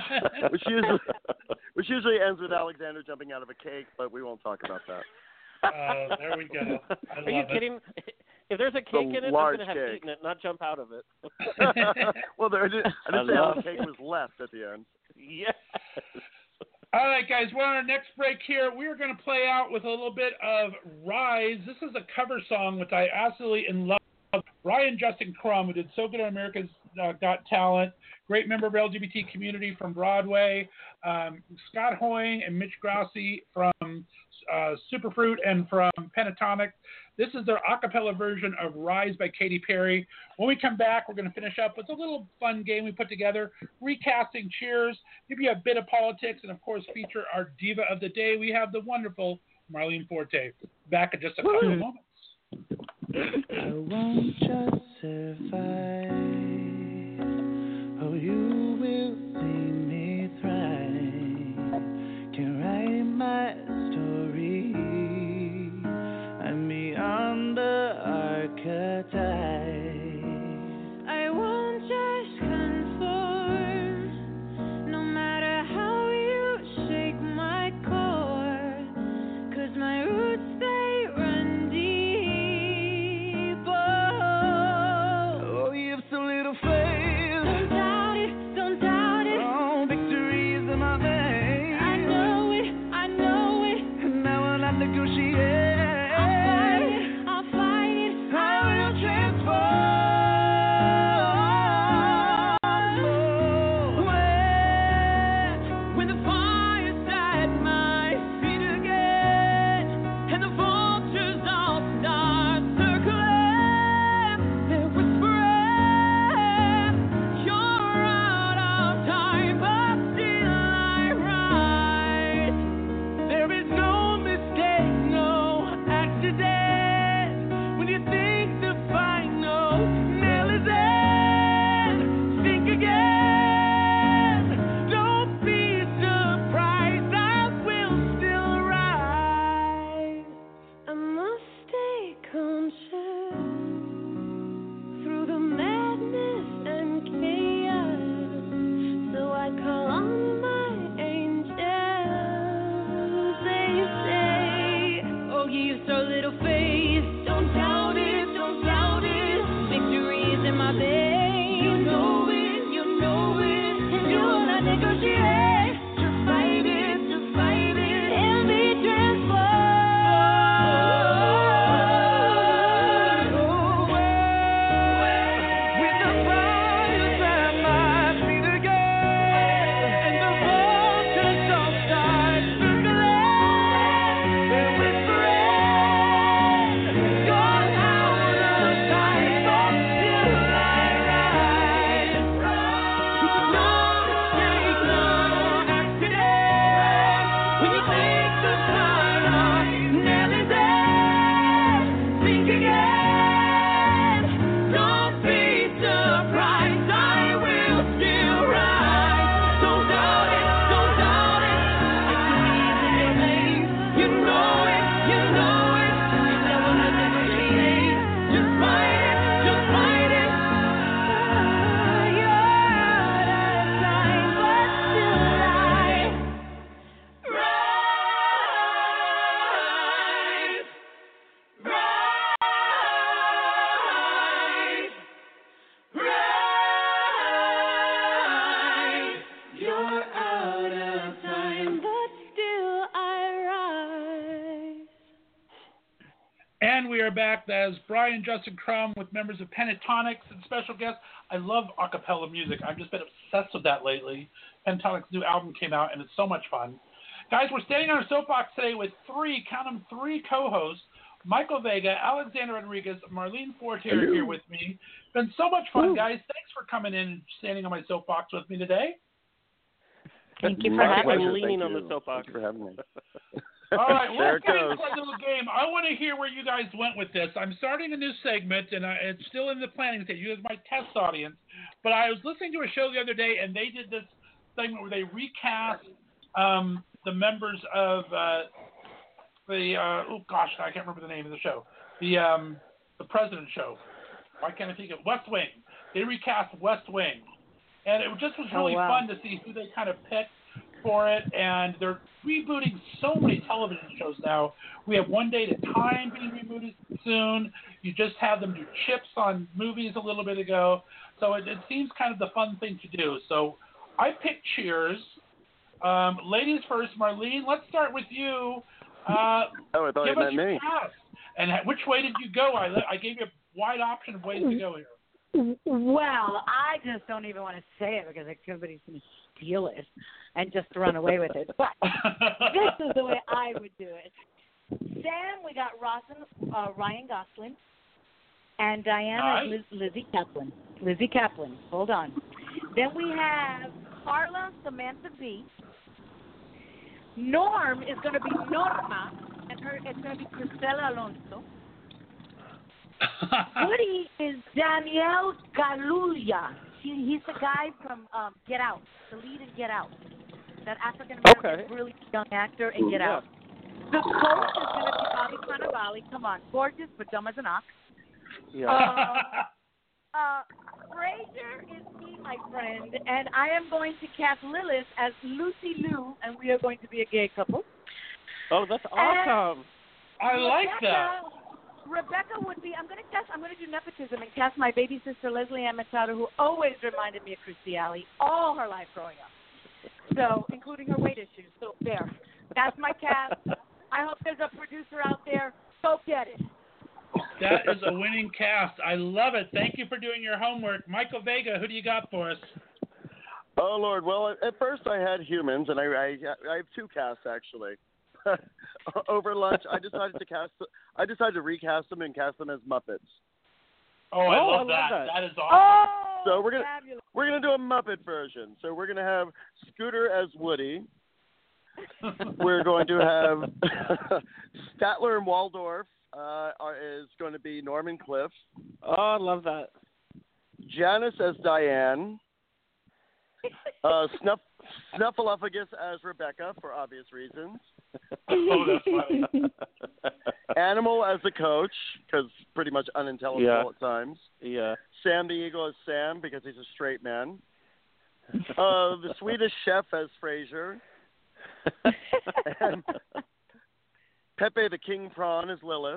which usually ends with Alexander jumping out of a cake, but we won't talk about that. There we go. Are you kidding? If there's a cake in it, I'm going to have eaten it, not jump out of it. Well, I didn't say all the cake was left at the end. Yes. All right, guys, we're on our next break here. We're going to play out with a little bit of Rise. This is a cover song which I absolutely in love. Ryan Justin Crum, who did so good on America's Got Talent, great member of LGBT community from Broadway, Scott Hoying and Mitch Grassi from Superfruit and from Pentatonic. This is their a cappella version of Rise by Katy Perry. When we come back, we're going to finish up with a little fun game we put together, recasting Cheers, give you a bit of politics, and, of course, feature our diva of the day. We have the wonderful Marlene Forte. Back in just a couple of moments. I won't just survive. Oh, you will see me thrive. Can write my story. I'm beyond the archetype. I won't just conform. No matter how you shake my core. 'Cause my roots, they run deep. Oh, you have so little faith. Don't doubt it, don't doubt it. Oh, victory's in my veins. I know it, and now I'll not negotiate. I'll fight it, I will transform. When the fire's at my feet again, and the vultures all start circling, they're whispering, you're out of time, but still I rise. There is no mistake, no accident. When you think the final nail is in, think again. Don't be surprised, I will still rise. I must stay conscious through the madness and chaos. So I call on my angels. They say, oh, you so little faith. Don't doubt it, don't doubt it. Victory's in my veins. You know it, and you will not negotiate. Just fight it, and be transformed. With the fires at my feet again, and the vultures all start circling, they're whispering, you're out of time, but still I rise. No mistake, no accident. When you think the final nail is in, think again. Don't be surprised, I will still rise. Don't doubt it, don't doubt it. Victory's in your veins. You know it, you never let them change. Just fight it, just fight it. You're out of time, but still alive. Rise, rise. You're out of time, but still I rise. And we are back. That is Brian Justin Crum with members of Pentatonics and special guests. I love a cappella music. I've just been obsessed with that lately. Pentatonic's new album came out, and it's so much fun. Guys, we're standing on our soapbox today with three co-hosts, Michael Vega, Alexander Rodriguez, Marlene Forte are here with me. Been so much fun, guys. Thanks for coming in and standing on my soapbox with me today. Thank you for My having me. pleasure. I'm leaning Thank on the you. soapbox. Thank you for having me. All right, There let's it get into goes. our little game. I want to hear where you guys went with this. I'm starting a new segment, and it's still in the planning stage. You guys my test audience. But I was listening to a show the other day, and they did this segment where they recast the members of I can't remember the name of the show. The President Show. Why can't I think of West Wing? They recast West Wing, and it just was really fun to see who they kind of picked for it. And they're rebooting so many television shows now. We have One Day at a Time being rebooted soon. You just had them do Chips on movies a little bit ago. So it seems kind of the fun thing to do. So I picked Cheers. Ladies first, Marlene. Let's start with you. I thought you meant me. Cast. And which way did you go? I gave you a wide option of ways to go here. Well, I just don't even want to say it because everybody's going to steal it and just run away with it. But this is the way I would do it. Sam, we got Ryan Gosling, and Diana is Lizzie Kaplan. Lizzie Kaplan. Hold on. Then we have Carla Samantha Bee. Norm is going to be Norma, and it's going to be Cristela Alonso. Woody is Daniel Kaluuya. He's the guy from Get Out, the lead in Get Out. That African-American, really young actor in Get Out. The coach is going to be Bobby Cannavale. Come on, gorgeous, but dumb as an ox. Yeah. Fraser is me, my friend, and I am going to cast Lilith as Lucy Liu, and we are going to be a gay couple. Oh, that's awesome. I like that. Rebecca would be, I'm going to do nepotism and cast my baby sister, Leslie Ann Machado, who always reminded me of Christy Alley all her life growing up. So, including her weight issues. So, there. That's my cast. I hope there's a producer out there. Go get it. That is a winning cast. I love it. Thank you for doing your homework. Michael Vega, who do you got for us? Oh, Lord. Well, at first I had humans, and I have two casts, actually. Over lunch, I decided to recast them and cast them as Muppets. Oh, I love that. That is awesome. Oh, so we're gonna do a Muppet version. So we're gonna have Scooter as Woody. We're going to have Statler and Waldorf is going to be Norman Cliff. Oh, I love that. Janice as Diane. Snuffleupagus as Rebecca, for obvious reasons. Oh, that's funny. Animal as the coach, because pretty much unintelligible at times. Yeah. Sam the Eagle as Sam, because he's a straight man. The Swedish Chef as Frasier. And Pepe the King Prawn as Lilith.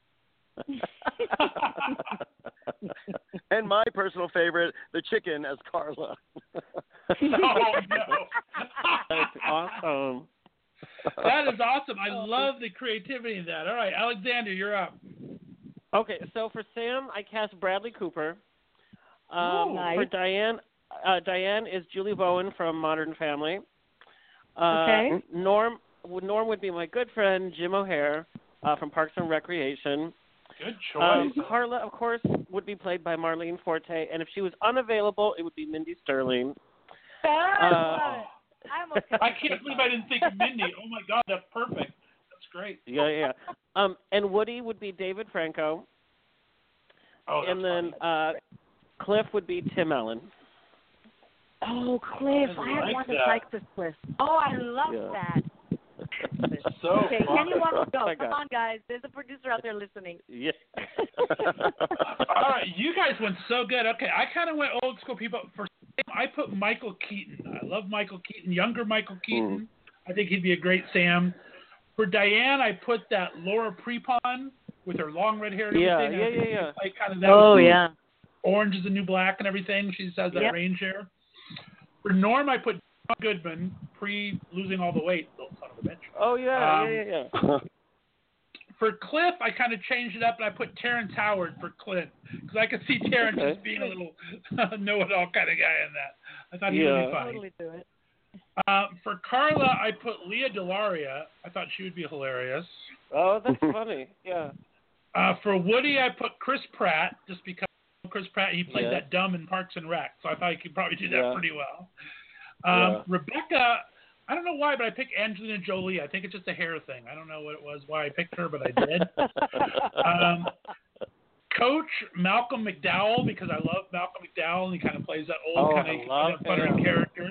And my personal favorite, the chicken as Carla. Oh, no. That's awesome. That is awesome. I love the creativity in that. All right, Alexander, you're up. Okay, so for Sam, I cast Bradley Cooper. Nice. For Diane is Julie Bowen from Modern Family. Okay. Norm would be my good friend Jim O'Hare from Parks and Recreation. Good choice. Carla, of course, would be played by Marlene Forte, and if she was unavailable, it would be Mindy Sterling. I can't believe I didn't think of Mindy. Oh my God, that's perfect. That's great. Yeah. And Woody would be David Franco. Oh, that's and then Cliff would be Tim Allen. Oh, Cliff. I like want to that. like this Cliff. Oh, I love that. So okay, fun. Kenny wants to go. my Come God. on, guys. There's a producer out there listening. Yeah. All right, you guys went so good. Okay, I kind of went old school people. For Sam, I put Michael Keaton. I love Michael Keaton, younger Michael Keaton. I think he'd be a great Sam. For Diane, I put that Laura Prepon with her long red hair and everything. Yeah. Like kind of that yeah. Orange is the New Black and everything. She has that range hair. For Norm, I put John Goodman, pre-losing all the weight, little son of a bitch. Oh, yeah. For Cliff, I kind of changed it up, and I put Terrence Howard for Cliff, because I could see Terrence just being a little know-it-all kind of guy in that. I thought he would be funny. Totally do it. For Carla, I put Leah DeLaria. I thought she would be hilarious. Oh, that's funny. Yeah. For Woody, I put Chris Pratt, just because Chris Pratt, he played that dumb in Parks and Rec, so I thought he could probably do that pretty well. Rebecca, I don't know why, but I picked Angelina Jolie. I think it's just a hair thing. I don't know what it was, why I picked her, but I did. Coach Malcolm McDowell, because I love Malcolm McDowell, and he kind of plays that old kind of buttering character.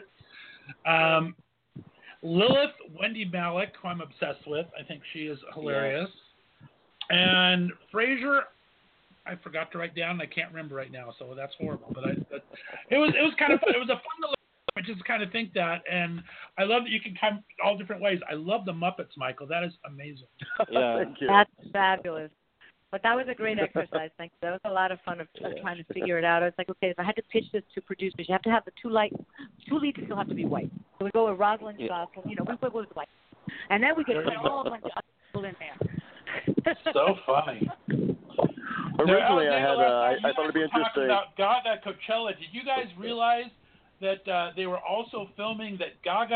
Lilith, Wendy Malick, who I'm obsessed with. I think she is hilarious. And Frasier, I forgot to write down, and I can't remember right now, so that's horrible. But it was kind of fun. It was a fun little. I just kind of think that, and I love that you can come all different ways. I love the Muppets, Michael. That is amazing. Yeah, thank you. That's fabulous. But that was a great exercise. Thank you. That was a lot of fun of trying to figure it out. I was like, okay, if I had to pitch this to producers, you have to have the two leads still have to be white. We go with Rosalind Jocelyn. You know, we put like, and then we could put a whole bunch of other people in there. So funny. Originally, I thought it'd be interesting. About Gaga Coachella. Did you guys realize that they were also filming that Gaga,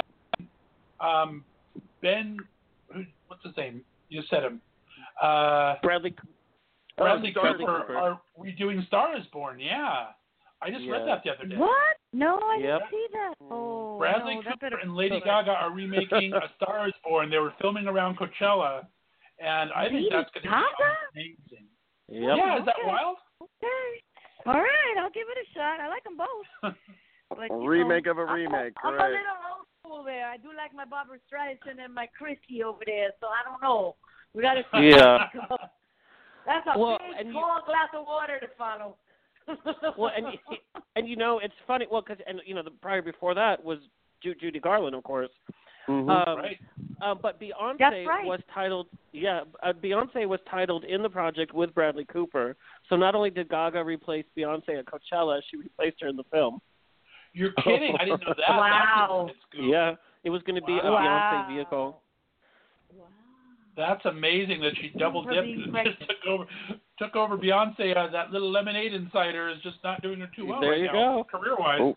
what's his name? You said him. Bradley Cooper are redoing Star is Born. Yeah. I just read that the other day. What? No, I didn't see that. Oh, Bradley Cooper and Lady Gaga are remaking A Star is Born. They were filming around Coachella, and I think that's going to be amazing. Yep. Yeah, is that wild? Okay. All right, I'll give it a shot. I like them both. But, a remake of a remake. I'm a little old school there. I do like my Barbara Streisand and my Christie over there, so I don't know. We got to see. Yeah. That's a big, tall glass of water to follow. Well, and you know, it's funny. Well, because the prior before that was Judy Garland, of course. Mm-hmm. Right. But Beyonce was titled. Yeah, Beyonce was titled in the project with Bradley Cooper. So not only did Gaga replace Beyonce at Coachella, she replaced her in the film. You're kidding! I didn't know that. Wow. Yeah, it was going to be a Beyonce vehicle. Wow. That's amazing that she double dipped and just took over Beyonce. That little lemonade insider is just not doing her too well there right you now, go. career-wise.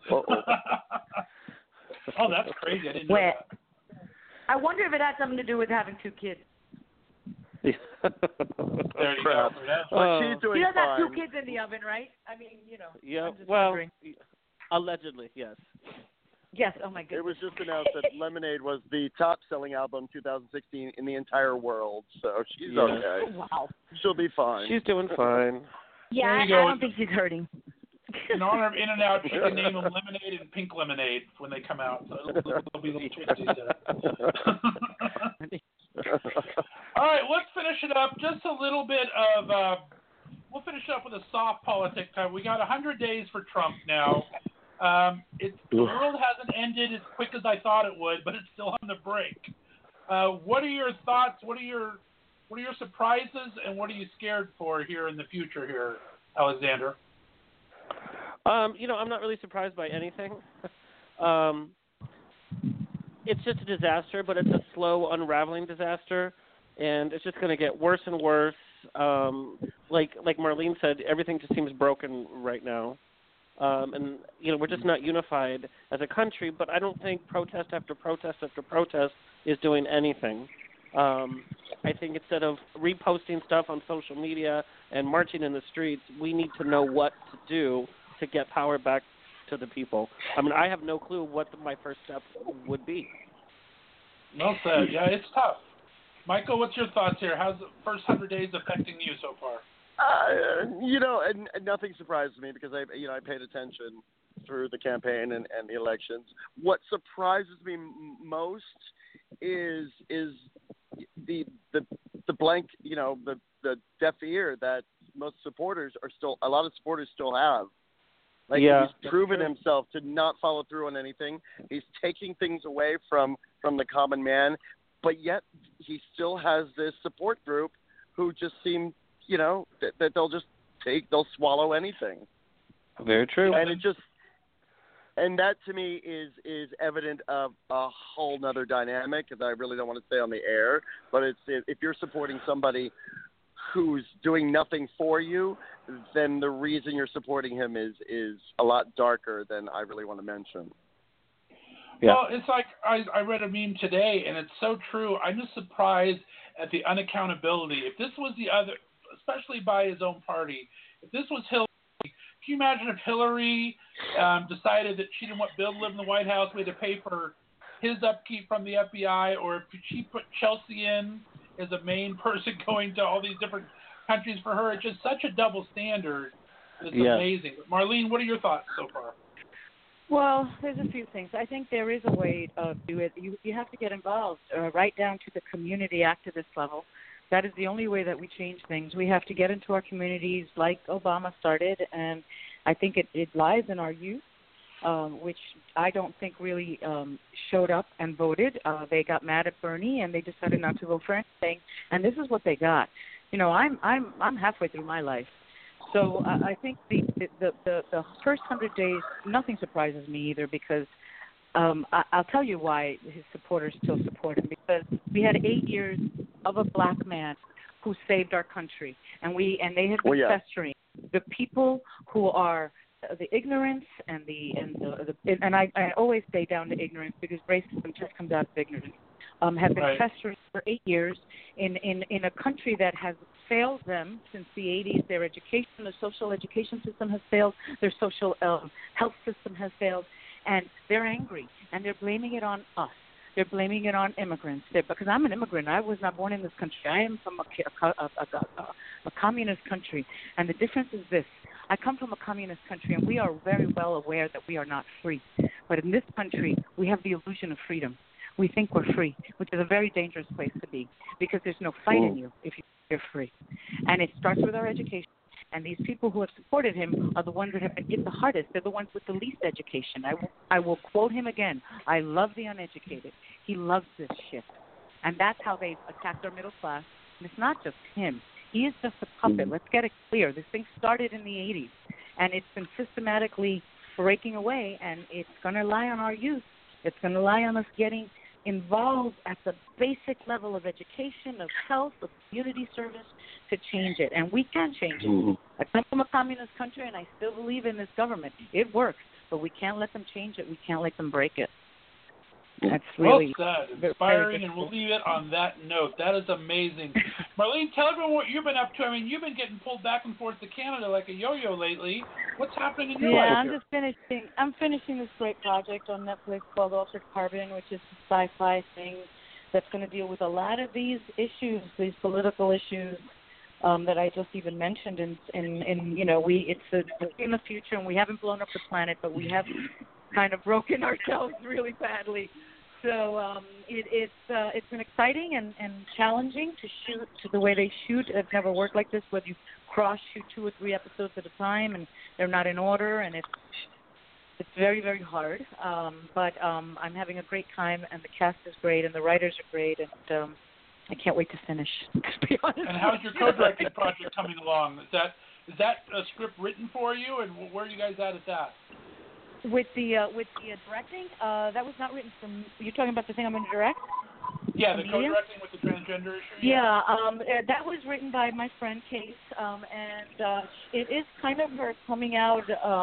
Oh, that's crazy! I didn't know that. I wonder if it had something to do with having two kids. There you go. But she's doing She does have fine. 2 kids in the oven, right? I mean, Yeah. I'm just Well, wondering. allegedly, yes. Yes. Oh my goodness. It was just announced that Lemonade was the top-selling album 2016 in the entire world, so she's okay. Wow. She'll be fine. She's doing fine. Yeah, I don't think she's hurting. In honor of In-N-Out, she can name them Lemonade and Pink Lemonade when they come out. So it'll be little twisties there. All right, let's finish it up. Just a little bit of, we'll finish up with a soft politic time. We got 100 days for Trump now. The world hasn't ended as quick as I thought it would, but it's still on the brink. What are your thoughts? What are your surprises, and what are you scared for here in the future here, Alexander? I'm not really surprised by anything. It's just a disaster, but it's a slow unraveling disaster, and it's just going to get worse and worse. Like Marlene said, everything just seems broken right now. And we're just not unified as a country, but I don't think protest after protest after protest is doing anything. I think instead of reposting stuff on social media and marching in the streets, we need to know what to do to get power back to the people. I mean, I have no clue what my first steps would be. Well said. Yeah, it's tough. Michael, what's your thoughts here? How's the first 100 days affecting you so far? And nothing surprises me because I paid attention through the campaign and the elections. What surprises me most is the blank, the deaf ear that a lot of supporters still have. Like, he's proven himself to not follow through on anything. He's taking things away from the common man, but yet he still has this support group who just seem, that they'll swallow anything. Very true. And that to me is evident of a whole nother dynamic, because I really don't want to stay on the air, but if you're supporting somebody who's doing nothing for you, then the reason you're supporting him is a lot darker than I really want to mention. Yeah. Well, it's like I read a meme today, and it's so true. I'm just surprised at the unaccountability. If this was the other, especially by his own party, if this was Hillary, can you imagine if Hillary decided that she didn't want Bill to live in the White House, we had to pay for his upkeep from the FBI, or if she put Chelsea in as a main person going to all these different countries for her? It's just such a double standard. It's amazing. Marlene, what are your thoughts so far? Well, there's a few things. I think there is a way to do it. You have to get involved, right down to the community activist level. That is the only way that we change things. We have to get into our communities like Obama started, and I think it lies in our youth, which I don't think really showed up and voted. They got mad at Bernie, and they decided not to vote for anything, and this is what they got. I'm halfway through my life. So I think the first 100 days, nothing surprises me either, because I'll tell you why his supporters still support him, because we had 8 years of a black man who saved our country, and they have been festering. The people who are the ignorance and I always say down to ignorance, because racism just comes out of ignorance. Have been festering for 8 years in a country that has failed them since the 80s. Their education, the social education system has failed. Their social health system has failed. And they're angry, and they're blaming it on us. They're blaming it on immigrants. Because I'm an immigrant. I was not born in this country. I am from a communist country. And the difference is this. I come from a communist country, and we are very well aware that we are not free. But in this country, we have the illusion of freedom. We think we're free, which is a very dangerous place to be, because there's no fight in you if you're free. And it starts with our education. And these people who have supported him are the ones that have been hit the hardest. They're the ones with the least education. I will quote him again. I love the uneducated. He loves this shit. And that's how they've attacked our middle class. And it's not just him. He is just a puppet. Let's get it clear. This thing started in the 80s, and it's been systematically breaking away, and it's going to lie on our youth. It's going to lie on us getting involved at the basic level of education, of health, of community service to change it. And we can change it. I come from a communist country, and I still believe in this government. It works, but we can't let them change it. We can't let them break it. That's really well said, inspiring, and we'll leave it on that note. That is amazing. Marlene, tell everyone what you've been up to. I mean, you've been getting pulled back and forth to Canada like a yo-yo lately. What's happening in your life? I'm finishing this great project on Netflix called Altered Carbon, which is a sci-fi thing that's going to deal with a lot of these issues, these political issues that I just even mentioned. And it's in the future, and we haven't blown up the planet, but we have kind of broken ourselves really badly. So it's been exciting and challenging to shoot to the way they shoot. I've never worked like this, where you cross-shoot 2 or 3 episodes at a time, and they're not in order, and it's very, very hard. But I'm having a great time, and the cast is great, and the writers are great, and I can't wait to finish, to be honest. And how's your co-directing project coming along? Is that a script written for you, and where are you guys at that? With the directing, that was not written from. You're talking about the thing I'm going to direct? Yeah, the co-directing with the transgender issue. Yeah, that was written by my friend Case, and it is kind of her coming out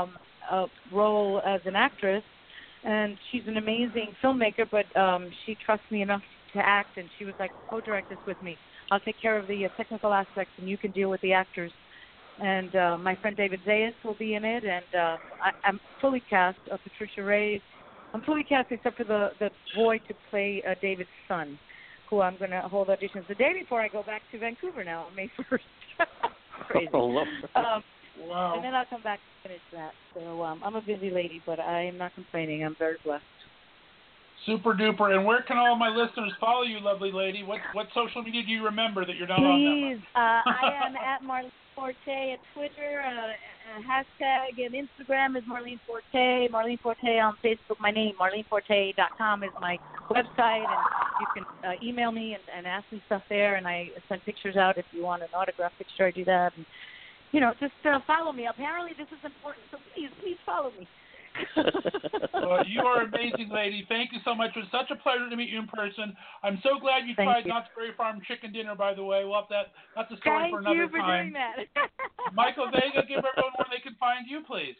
role as an actress, and she's an amazing filmmaker. But she trusts me enough to act, and she was like, "Co-direct this with me. I'll take care of the technical aspects, and you can deal with the actors." And my friend David Zayas will be in it, and I'm fully cast. Patricia Ray, I'm fully cast except for the boy to play David's son, who I'm going to hold auditions the day before I go back to Vancouver now on May 1st. Crazy. Wow. And then I'll come back and finish that. So I'm a busy lady, but I am not complaining. I'm very blessed. Super duper. And where can all my listeners follow you, lovely lady? What social media do you remember that you're not on that? Please, I am at Marlene Forte at Twitter. Hashtag and Instagram is Marlene Forte. Marlene Forte on Facebook. My name, MarleneForte.com, is my website, and you can email me and ask me stuff there, and I send pictures out if you want an autograph picture. I do that. And, just follow me. Apparently this is important, so please follow me. You are an amazing lady. Thank you so much. It was such a pleasure to meet you in person. I'm so glad you tried Knott's Berry Farm chicken dinner, by the way. We'll have that's a story for another time. Thank you for doing that. Michael Vega, give everyone where they can find you, please.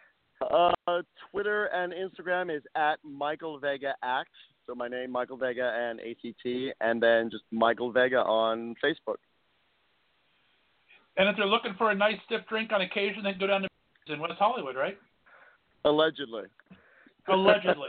Twitter and Instagram is at Michael Vega Act. So my name, Michael Vega, and ACT, and then just Michael Vega on Facebook. And if they're looking for a nice stiff drink on occasion, they can go down to in West Hollywood, right? Allegedly. And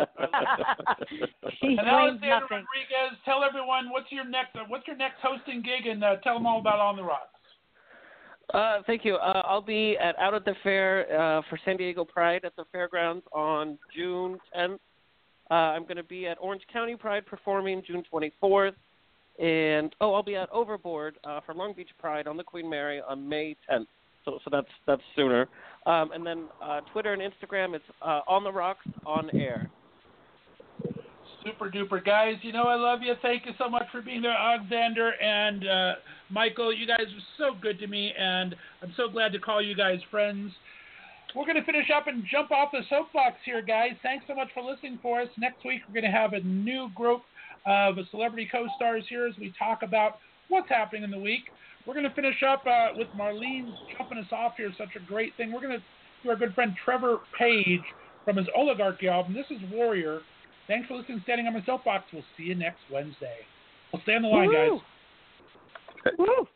Alexander Rodriguez, tell everyone what's your next hosting gig, and tell them all about On the Rocks. Thank you. I'll be out at the fair for San Diego Pride at the fairgrounds on June 10th. I'm going to be at Orange County Pride performing June 24th. And, I'll be at Overboard for Long Beach Pride on the Queen Mary on May 10th. So that's sooner. And then Twitter and Instagram, it's On the Rocks on air. Super duper, guys. I love you. Thank you so much for being there, Alexander and Michael. You guys are so good to me, and I'm so glad to call you guys friends. We're going to finish up and jump off the soapbox here, guys. Thanks so much for listening for us. Next week, we're going to have a new group of celebrity co-stars here as we talk about what's happening in the week. We're going to finish up with Marlene jumping us off here. Such a great thing. We're going to do our good friend Trevor Page from his Oligarchy album. This is Warrior. Thanks for listening to Standing on My Soapbox. We'll see you next Wednesday. We'll stay on the line, guys. Woo!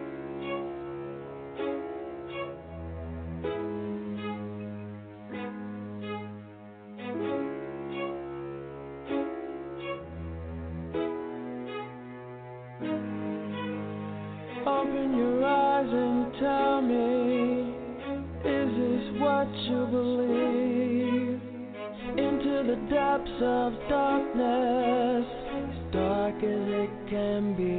Open your eyes and tell me, is this what you believe? Into the depths of darkness, as dark as it can be.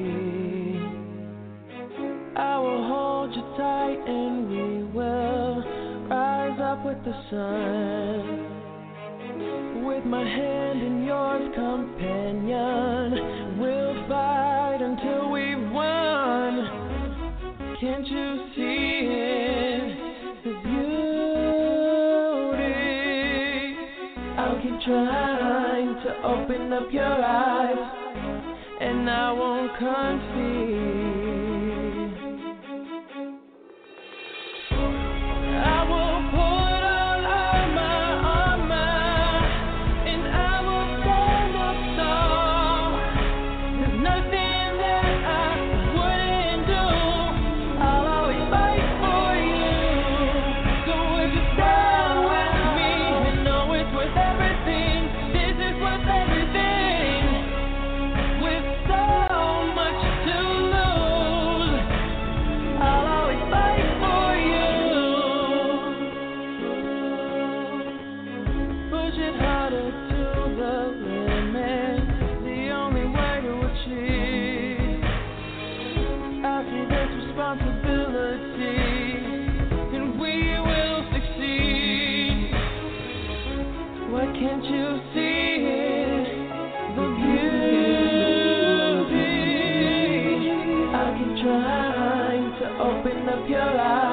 I will hold you tight and we will rise up with the sun. With my hand in yours, companion, we'll fight until we've won. Can't you see it, the beauty? I'll keep trying to open up your eyes, and I won't concede. I will put on all my armor, and I will stand up tall. There's nothing that I wouldn't do. I'll always fight for you. So if you stand with me and know it's worth everything, this is worth everything. With so much to lose, I'll always fight for you. Push it harder to the limit, the only way to achieve. I see this responsibility, and we will succeed. Why can't you see it, the beauty? I keep trying to open up your eyes.